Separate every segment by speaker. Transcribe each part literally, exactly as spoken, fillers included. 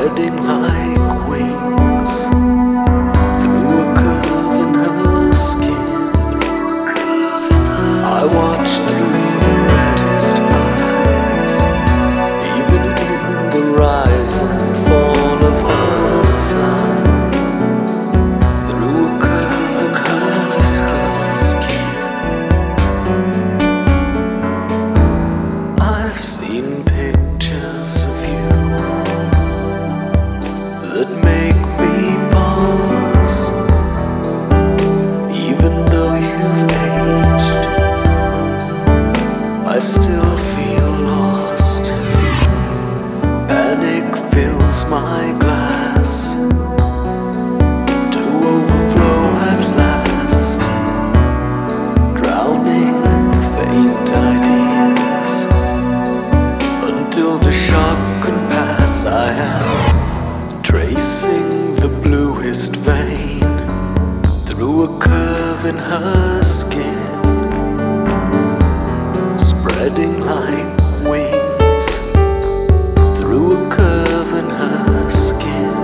Speaker 1: spreading like wings through a curve in her skin. I watch through the reddest eyes, even in the rise and fall of her sun. Through a curve in her skin, I've seen pictures of you that make me pause. Even though you've aged, I still feel lost. Panic fills my glass to overflow at last, drowning faint ideas until the shock can pass. I am tracing the bluest vein through a curve in her skin, spreading like wings through a curve in her skin,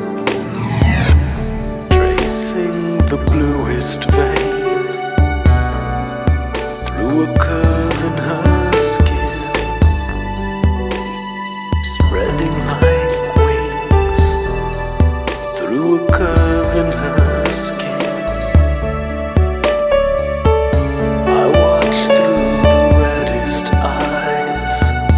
Speaker 1: tracing the bluest vein through a curve in her skin, spreading like wings through a curve in her skin. I watch through the reddest eyes,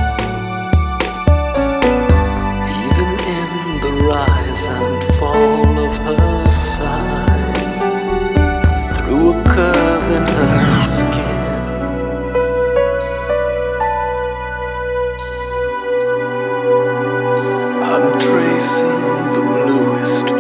Speaker 1: even in the rise and fall of her side, through a curve in her skin. I'm tracing the bluest